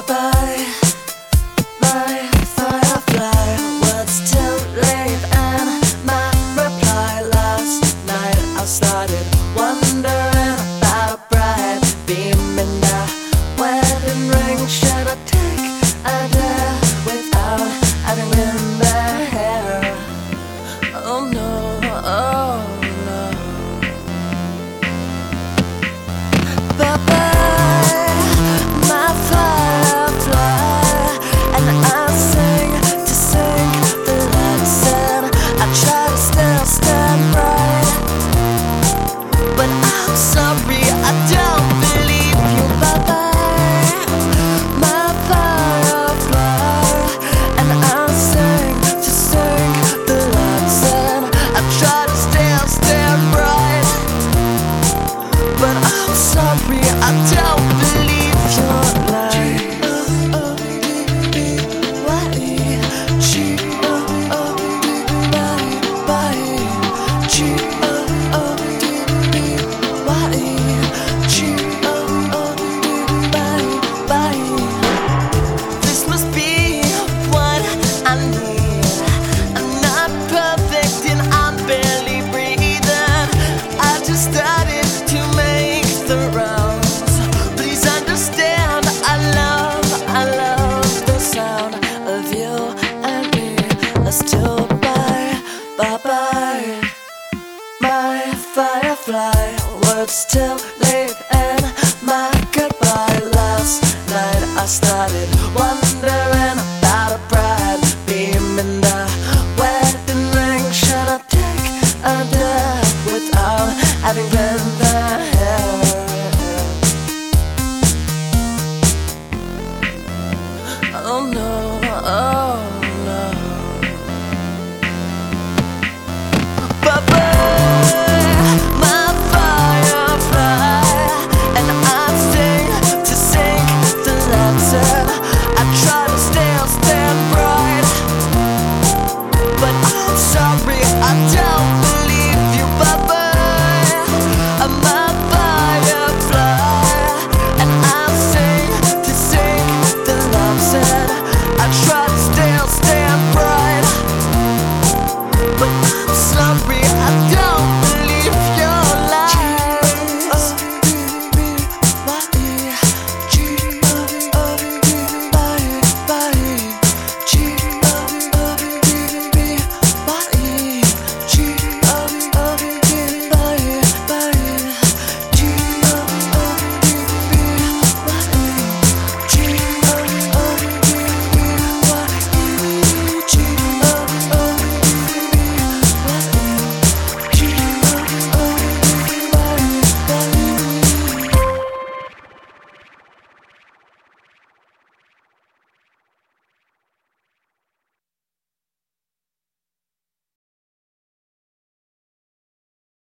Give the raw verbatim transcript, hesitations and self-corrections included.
Bye-bye, my firefly. Words too late and my reply. Last night I started wondering about a bright beam in the wedding ring. Should I take a dare without having in their hair? Oh no, oh no. Bye-bye, my firefly. And I sing to sing the lesson. I try to still stand bright, but I'm sorry, I don't believe you. Bye-bye, my firefly. And I sing to sing the lesson. I try to still stand bright, but I'm sorry, I don't believe your lie. This must be what I need. I'm not perfect and I'm barely breathing. I just started to make the rounds. Please understand, I love, I love the sound of you and me. Let's do bye, bye bye, my firefly. Words too late and my goodbye. Last night I started wondering